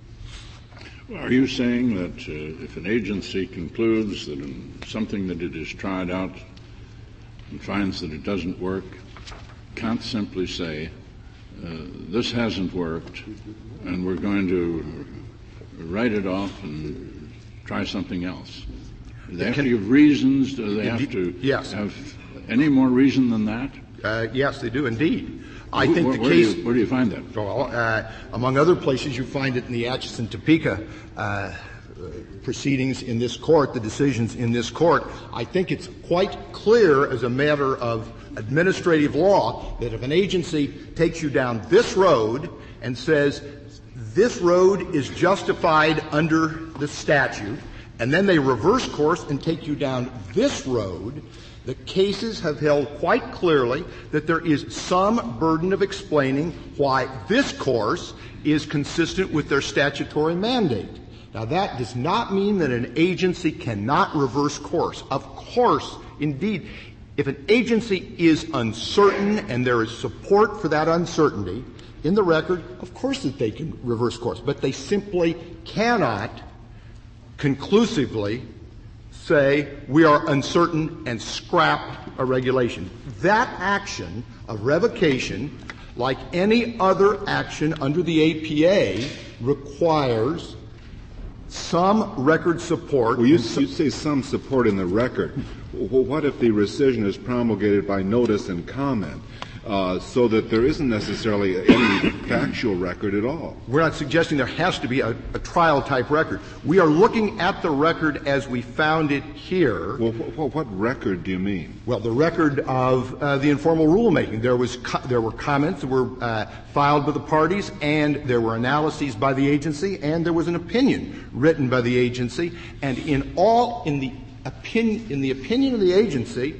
Are you saying that if an agency concludes that in something that it has tried out and finds that it doesn't work, can't simply say, this hasn't worked and we're going to write it off and try something else? Do they have to give reasons? Do they have to have any more reason than that? Yes, they do indeed. I think where do you find that? Well, among other places, you find it in the Atchison-Topeka proceedings in this court, the decisions in this court. I think it's quite clear as a matter of administrative law that if an agency takes you down this road and says this road is justified under the statute, and then they reverse course and take you down this road, the cases have held quite clearly that there is some burden of explaining why this course is consistent with their statutory mandate. Now, that does not mean that an agency cannot reverse course. Of course, indeed, if an agency is uncertain and there is support for that uncertainty in the record, of course that they can reverse course. But they simply cannot conclusively say we are uncertain and scrap a regulation. That action of revocation, like any other action under the APA, requires some record support. Well, you say some support in the record. Well, what if the rescission is promulgated by notice and comment, so that there isn't necessarily any factual record at all? We're not suggesting there has to be a trial-type record. We are looking at the record as we found it here. Well, what record do you mean? Well, the record of the informal rulemaking. There were comments that were filed by the parties, and there were analyses by the agency, and there was an opinion written by the agency. And in the opinion of the agency,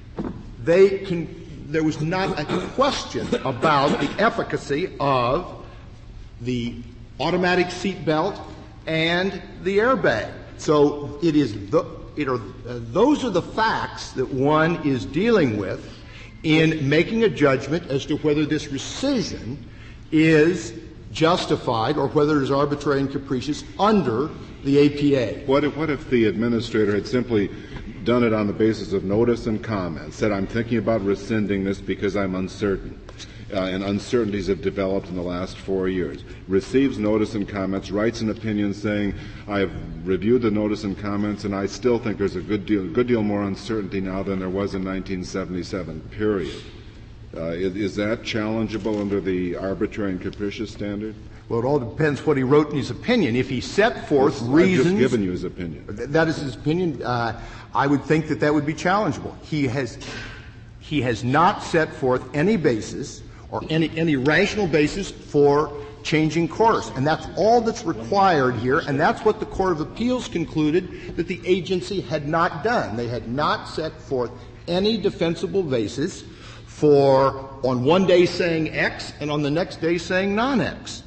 there was not a question about the efficacy of the automatic seat belt and the airbag. So those are the facts that one is dealing with in making a judgment as to whether this rescission is justified or whether it is arbitrary and capricious under the APA. What if the administrator had simply done it on the basis of notice and comment, said, I'm thinking about rescinding this because I'm uncertain, and uncertainties have developed in the last 4 years, receives notice and comments, writes an opinion saying, I have reviewed the notice and comments and I still think there's a good deal more uncertainty now than there was in 1977, period. Is that challengeable under the arbitrary and capricious standard? Well, it all depends what he wrote in his opinion. If he set forth reasons... I've just given you his opinion. That is his opinion. I would think that would be challengeable. He has not set forth any basis or any rational basis for changing course. And that's all that's required here, and that's what the Court of Appeals concluded that the agency had not done. They had not set forth any defensible basis for on one day saying X and on the next day saying non-X.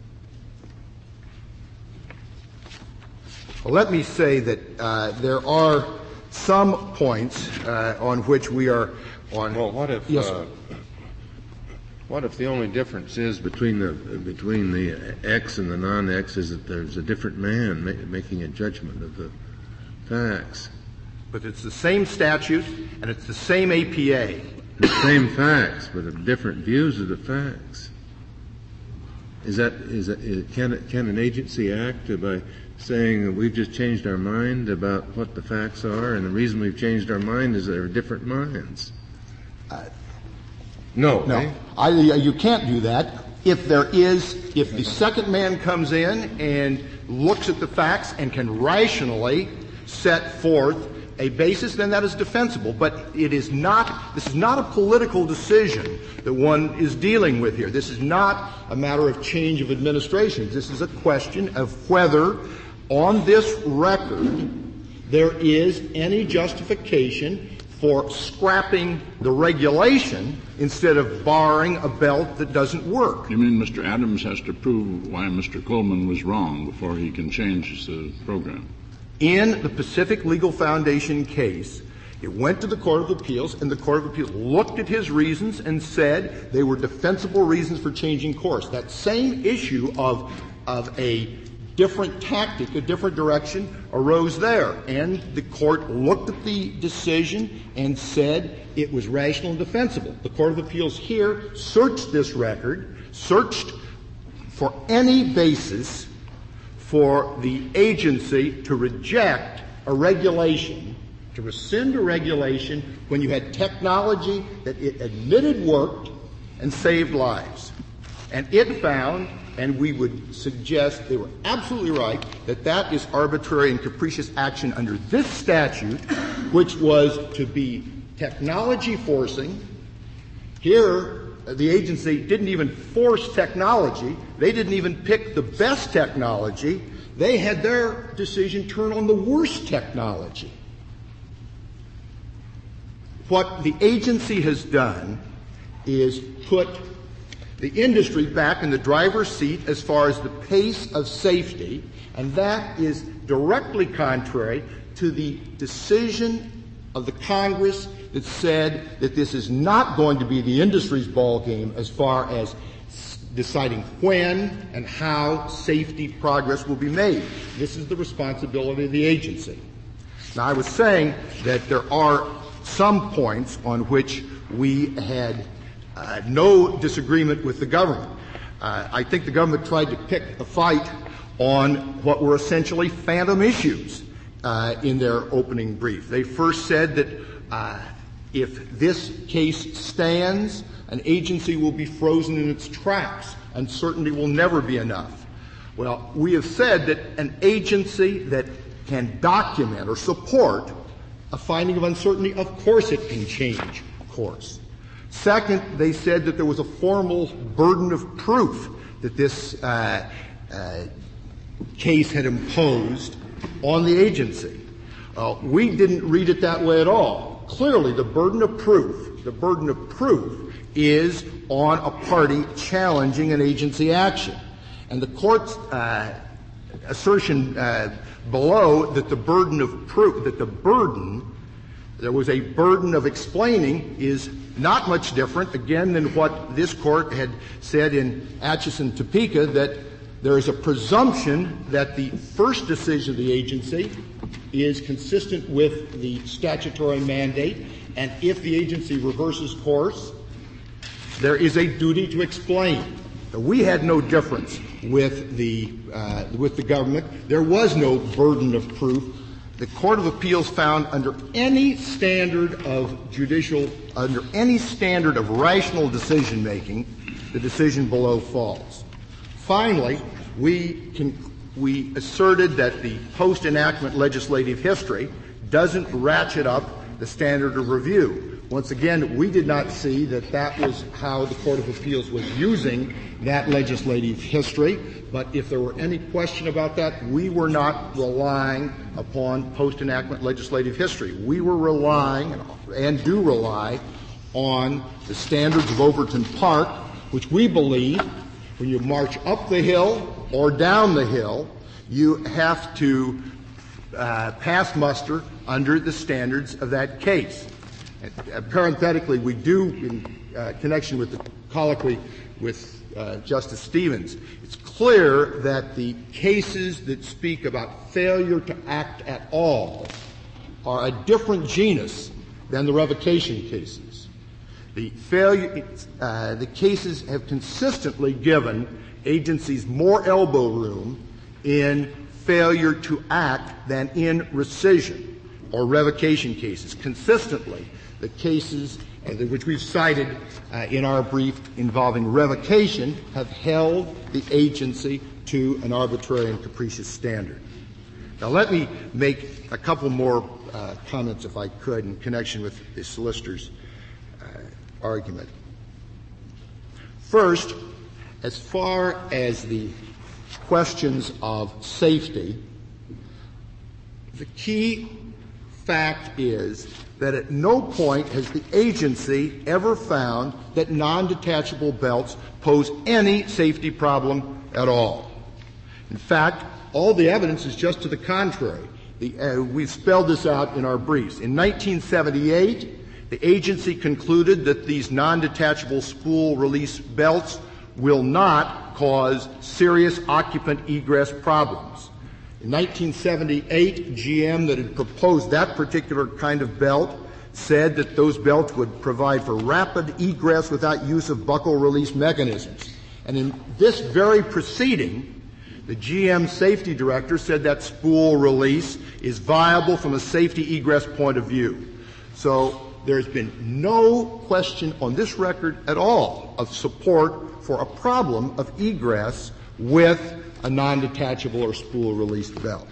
Well, let me say that there are some points on which we are on. Well, what if what if the only difference is between the X and the non-X is that there's a different man making a judgment of the facts? But it's the same statute and it's the same APA. The same facts, but different views of the facts. Can an agency act by saying that we've just changed our mind about what the facts are, and the reason we've changed our mind is there are different minds? No. You can't do that. If the second man comes in and looks at the facts and can rationally set forth a basis, then that is defensible. But this is not a political decision that one is dealing with here. This is not a matter of change of administration. This is a question of whether on this record there is any justification for scrapping the regulation instead of barring a belt that doesn't work. You mean Mr. Adams has to prove why Mr. Coleman was wrong before he can change the program? In the Pacific Legal Foundation case, it went to the Court of Appeals, and the Court of Appeals looked at his reasons and said they were defensible reasons for changing course. That same issue of a different tactic, a different direction, arose there. And the Court looked at the decision and said it was rational and defensible. The Court of Appeals here searched this record, searched for any basis for the agency to reject a regulation, to rescind a regulation when you had technology that it admitted worked and saved lives. And it found, and we would suggest they were absolutely right, that is arbitrary and capricious action under this statute, which was to be technology forcing. Here, the agency didn't even force technology. They didn't even pick the best technology. They had their decision turn on the worst technology. What the agency has done is put the industry back in the driver's seat as far as the pace of safety, and that is directly contrary to the decision of the Congress that said that this is not going to be the industry's ball game as far as deciding when and how safety progress will be made. This is the responsibility of the agency. Now, I was saying that there are some points on which we had no disagreement with the government. I think the government tried to pick a fight on what were essentially phantom issues in their opening brief. They first said that if this case stands, an agency will be frozen in its tracks, and certainty will never be enough. Well, we have said that an agency that can document or support a finding of uncertainty, of course it can change course. Second, they said that there was a formal burden of proof that this case had imposed on the agency. We didn't read it that way at all. Clearly, the burden of proof is on a party challenging an agency action. And the Court's assertion below that the burden there was a burden of explaining is not much different, again, than what this Court had said in Atchison, Topeka, that there is a presumption that the first decision of the agency is consistent with the statutory mandate, and if the agency reverses course, there is a duty to explain. We had no difference with the government. There was no burden of proof. The Court of Appeals found under any standard of rational decision making, the decision below falls. Finally, we asserted that the post-enactment legislative history doesn't ratchet up the standard of review. Once again, we did not see that that was how the Court of Appeals was using that legislative history, but if there were any question about that, we were not relying upon post-enactment legislative history. We were relying, and do rely, on the standards of Overton Park, which we believe, when you march up the hill or down the hill, you have to pass muster under the standards of that case. Parenthetically, we do, in connection with the colloquy with Justice Stevens, it's clear that the cases that speak about failure to act at all are a different genus than the revocation cases. The cases have consistently given agencies more elbow room in failure to act than in rescission or revocation cases. Consistently, the cases which we've cited in our brief involving revocation have held the agency to an arbitrary and capricious standard. Now, let me make a couple more comments, if I could, in connection with the solicitor's argument. First, as far as the questions of safety, the key fact is that at no point has the agency ever found that non-detachable belts pose any safety problem at all. In fact, all the evidence is just to the contrary. We've spelled this out in our briefs. In 1978, the agency concluded that these non-detachable spool release belts will not cause serious occupant egress problems. In 1978, GM, that had proposed that particular kind of belt, said that those belts would provide for rapid egress without use of buckle release mechanisms. And in this very proceeding, the GM safety director said that spool release is viable from a safety egress point of view. So there's been no question on this record at all of support for a problem of egress with a non-detachable or spool-released belt.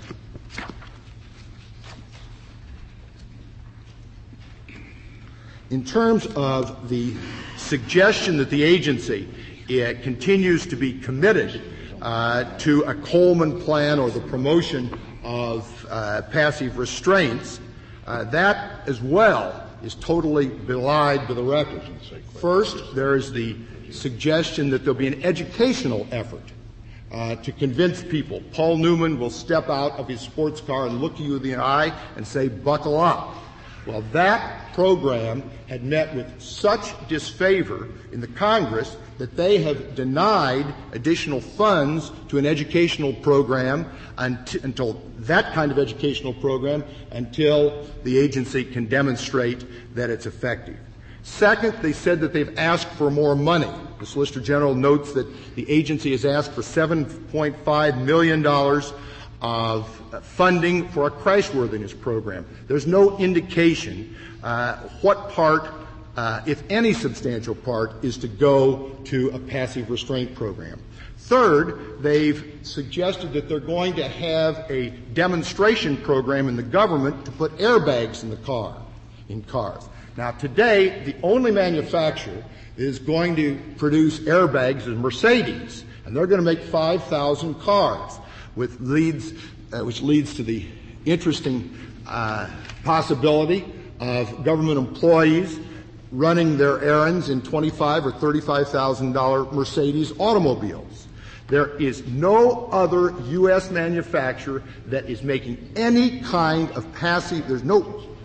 In terms of the suggestion that the agency continues to be committed to a Coleman plan or the promotion of passive restraints, that as well is totally belied by the record. First, there is the suggestion that there'll be an educational effort to convince people. Paul Newman will step out of his sports car and look you in the eye and say, "Buckle up." Well, that program had met with such disfavor in the Congress that they have denied additional funds to an educational program until that kind of educational program until the agency can demonstrate that it's effective. Second, they said that they've asked for more money. The Solicitor General notes that the agency has asked for $7.5 million of funding for a Christworthiness program. There's no indication what part, if any substantial part, is to go to a passive restraint program. Third, they've suggested that they're going to have a demonstration program in the government to put airbags in cars. Now, today, the only manufacturer that is going to produce airbags is Mercedes, and they're going to make 5,000 cars, which leads to the interesting possibility of government employees running their errands in $25,000 or $35,000 Mercedes automobiles. There is no other U.S. manufacturer that is making any kind of passive. There's no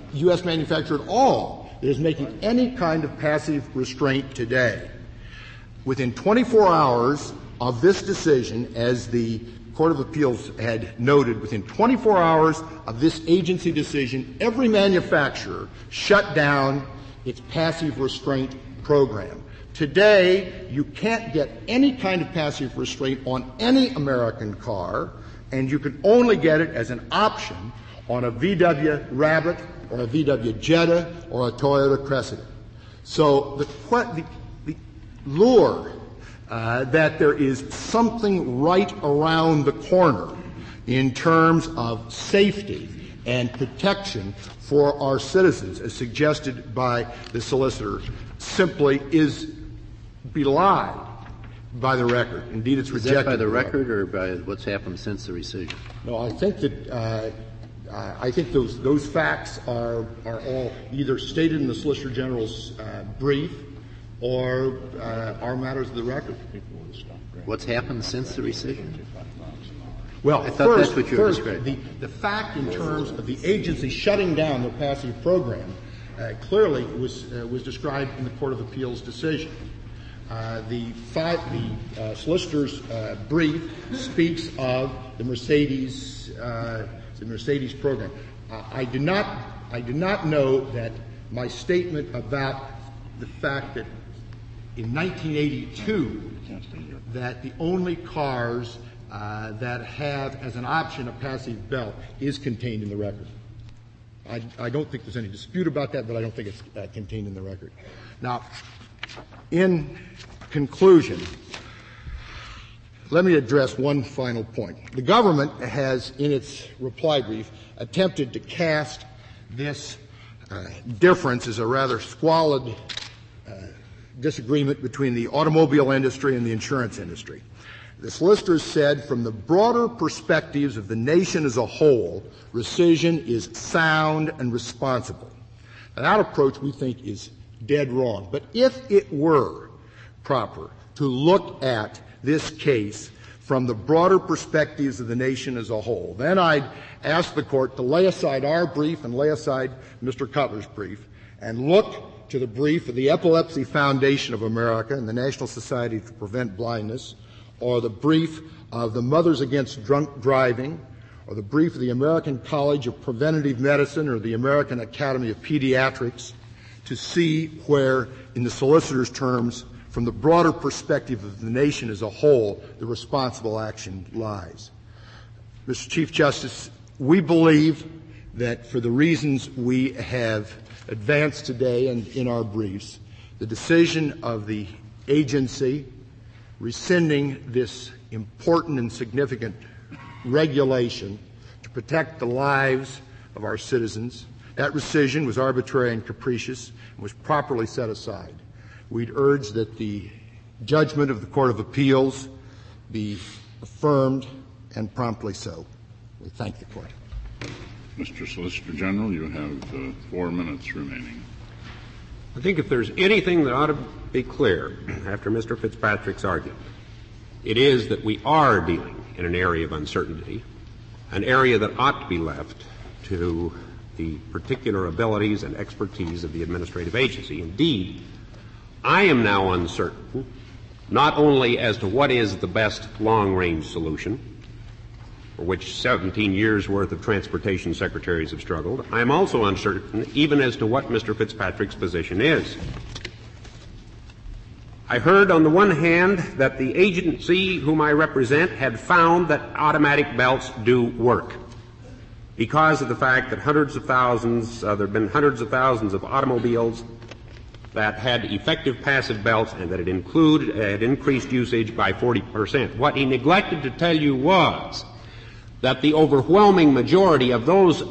U.S. manufacturer at all that is making any kind of passive restraint today. Within 24 hours of this decision, as the Court of Appeals had noted, within 24 hours of this agency decision, every manufacturer shut down its passive restraint program. Today, you can't get any kind of passive restraint on any American car, and you can only get it as an option on a VW Rabbit or a VW Jetta or a Toyota Cressida. So the lure that there is something right around the corner in terms of safety and protection for our citizens, as suggested by the solicitor, simply is belied by the record. Indeed, it's rejected. Is that by the record or by what's happened since the rescission? No, I think that those facts are all either stated in the Solicitor General's brief or are matters of the record. What's happened since the rescission? Well, I thought that's what you were describing. The fact in terms of the agency shutting down their passive program clearly was described in the Court of Appeals decision. The solicitor's brief speaks of the Mercedes program. I do not know that my statement about the fact that in 1982 that the only cars that have as an option a passive belt is contained in the record. I don't think there's any dispute about that, but I don't think it's contained in the record. Now, in conclusion, let me address one final point. The government has, in its reply brief, attempted to cast this difference as a rather squalid disagreement between the automobile industry and the insurance industry. The solicitors said, from the broader perspectives of the nation as a whole, rescission is sound and responsible. Now, that approach, we think, is dead wrong. But if it were proper to look at this case from the broader perspectives of the nation as a whole, then I'd ask the Court to lay aside our brief and lay aside Mr. Cutler's brief and look to the brief of the Epilepsy Foundation of America and the National Society to Prevent Blindness, or the brief of the Mothers Against Drunk Driving, or the brief of the American College of Preventive Medicine or the American Academy of Pediatrics, to see where, in the solicitor's terms, from the broader perspective of the nation as a whole, the responsible action lies. Mr. Chief Justice, we believe that for the reasons we have advanced today and in our briefs, the decision of the agency rescinding this important and significant regulation to protect the lives of our citizens, that rescission was arbitrary and capricious and was properly set aside. We'd urge that the judgment of the Court of Appeals be affirmed and promptly so. We thank the Court. Mr. Solicitor General, you have 4 minutes remaining. I think if there's anything that ought to be clear after Mr. Fitzpatrick's argument, it is that we are dealing in an area of uncertainty, an area that ought to be left to the particular abilities and expertise of the administrative agency. Indeed, I am now uncertain not only as to what is the best long-range solution, for which 17 years' worth of transportation secretaries have struggled, I am also uncertain even as to what Mr. Fitzpatrick's position is. I heard on the one hand that the agency whom I represent had found that automatic belts do work because of the fact that there have been hundreds of thousands of automobiles that had effective passive belts and that it had increased usage by 40%. What he neglected to tell you was that the overwhelming majority of those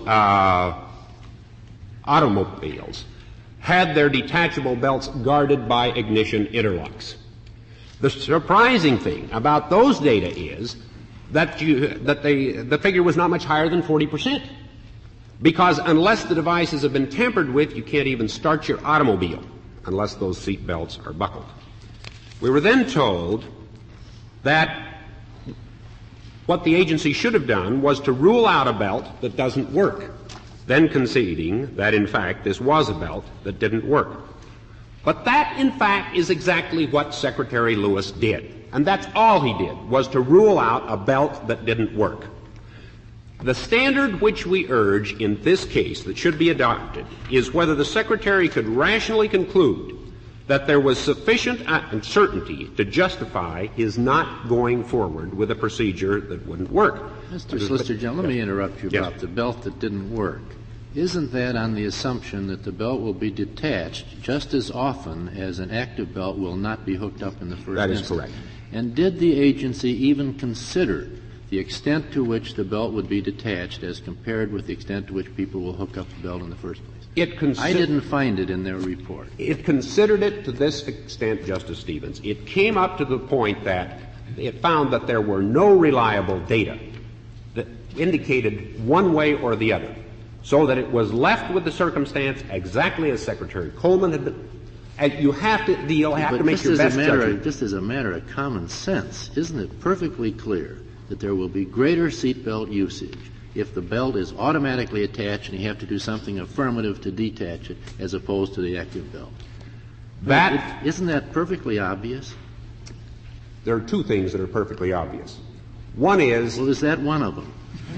automobiles had their detachable belts guarded by ignition interlocks. The surprising thing about those data is that the figure was not much higher than 40%. Because unless the devices have been tampered with, you can't even start your automobile unless those seat belts are buckled. We were then told that what the agency should have done was to rule out a belt that doesn't work, then conceding that, in fact, this was a belt that didn't work. But that, in fact, is exactly what Secretary Lewis did. And that's all he did, was to rule out a belt that didn't work. The standard which we urge in this case that should be adopted is whether the Secretary could rationally conclude that there was sufficient uncertainty to justify his not going forward with a procedure that wouldn't work. Mr. Solicitor General, let me interrupt you about the belt that didn't work. Isn't that on the assumption that the belt will be detached just as often as an active belt will not be hooked up in the first That is instance? correct. And did the agency even consider the extent to which the belt would be detached as compared with the extent to which people will hook up the belt in the first place? I didn't find it in their report. It considered it to this extent, Justice Stevens. It came up to the point that it found that there were no reliable data that indicated one way or the other, so that it was left with the circumstance exactly as Secretary Coleman had been. And you have to make your best judgment. Just as a matter of common sense, isn't it perfectly clear that there will be greater seatbelt usage if the belt is automatically attached and you have to do something affirmative to detach it as opposed to the active belt? Isn't that perfectly obvious? There are two things that are perfectly obvious. One is... Well, is that one of them?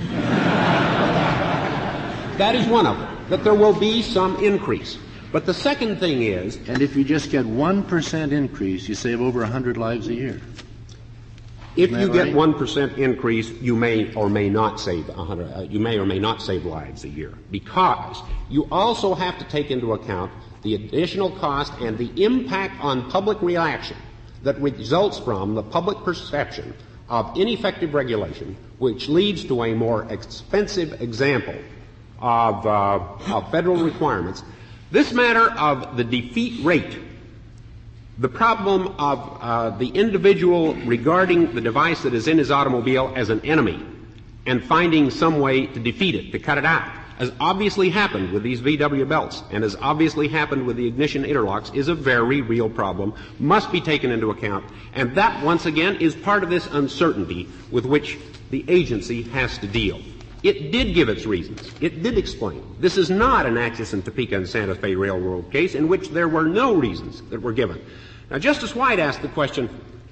That is one of them, that there will be some increase. But the second thing is... And if you just get 1% increase, you save over 100 lives a year. If you get 1% increase, you may or may not save you may or may not save lives a year, because you also have to take into account the additional cost and the impact on public reaction that results from the public perception of ineffective regulation, which leads to a more expensive example of federal requirements. This matter of the defeat rate, the problem of the individual regarding the device that is in his automobile as an enemy and finding some way to defeat it, to cut it out, as obviously happened with these VW belts and as obviously happened with the ignition interlocks, is a very real problem, must be taken into account, and that, once again, is part of this uncertainty with which the agency has to deal. It did give its reasons. It did explain. This is not an Atchison, Topeka, and Santa Fe Railroad case in which there were no reasons that were given. Now, Justice White asked the question,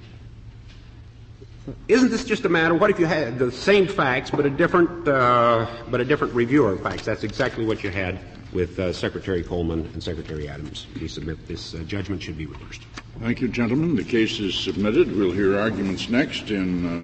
isn't this just a matter, what if you had the same facts but a different reviewer of facts? That's exactly what you had with Secretary Coleman and Secretary Adams. We submit this judgment should be reversed. Thank you, gentlemen. The case is submitted. We'll hear arguments next in